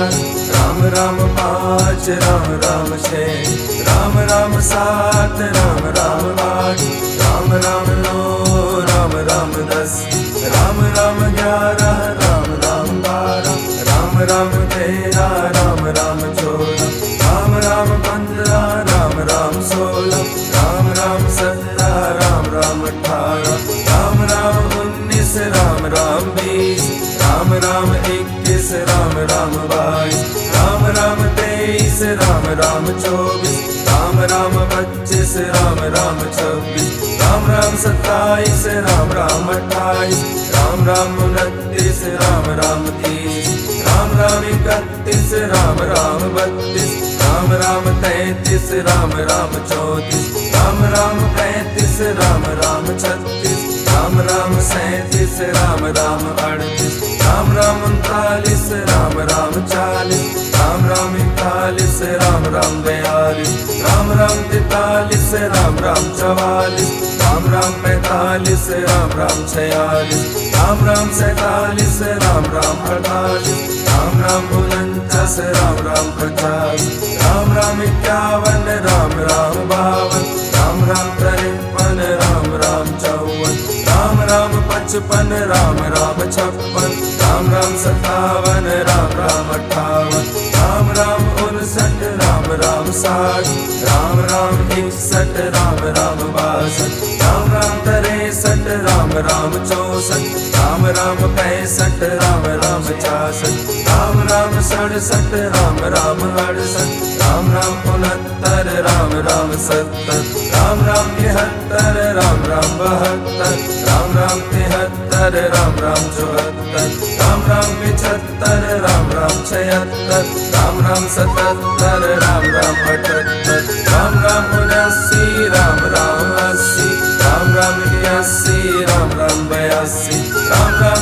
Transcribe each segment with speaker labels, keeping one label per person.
Speaker 1: चार, राम राम पाँच, राम राम छः, राम राम सात, राम राम आठ, राम राम नौ, राम राम 10, राम राम 11, राम राम 12, राम राम 13, राम राम 14, राम राम 15, राम राम 16, राम राम 17, राम राम 18, राम राम 19, राम राम 20, राम राम 21, राम राम 22, राम राम 23, राम राम 24, राम राम 25, राम राम 26, राम राम 27, राम राम 28, राम राम 29, राम राम 30, राम राम 31, राम राम 32, राम राम 33, राम राम 34, राम राम 35, राम राम 36, राम राम 37, राम राम 38, राम राम 39, राम राम 40, राम राम 41, राम राम 42, राम राम 43, राम राम 44, राम राम 45, राम राम 46, राम राम 47, राम राम 48, राम राम 49, राम राम 50, राम राम 51, राम राम 52, राम राम 53, राम राम 54, राम राम 55, राम राम 56, राम राम 57, राम राम 58, राम राम 59, राम राम 60, राम राम 61, राम राम 62, राम राम 63, राम राम 64, राम राम 65, राम राम 66, राम राम 67, राम राम 68, राम राम 69, राम राम 70, राम राम 73, राम राम 72, राम राम 73, राम राम 74, राम राम 75, राम राम 76, राम राम 77, राम राम 78, राम राम 79, राम राम 80, राम राम 81, राम राम 82, राम राम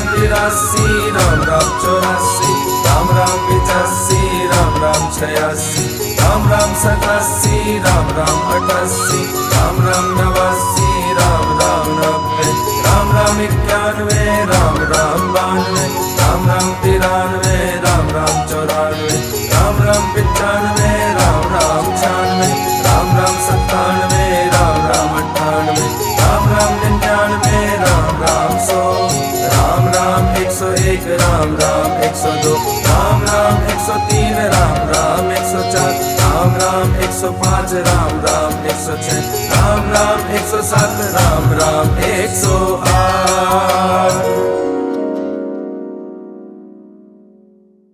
Speaker 1: 83, राम राम 84, राम राम 85, राम राम 86, राम राम 87, राम राम 88, राम राम 89, राम राम 90, राम राम 91, राम राम 92, राम राम 93, राम राम 94, राम राम 95, राम राम 96, राम राम 97, राम राम 98, राम राम 99, राम राम 100, राम राम 101, राम राम 102, राम राम 103, राम राम 104, राम राम 105, राम राम 106, राम राम 107, राम राम 108।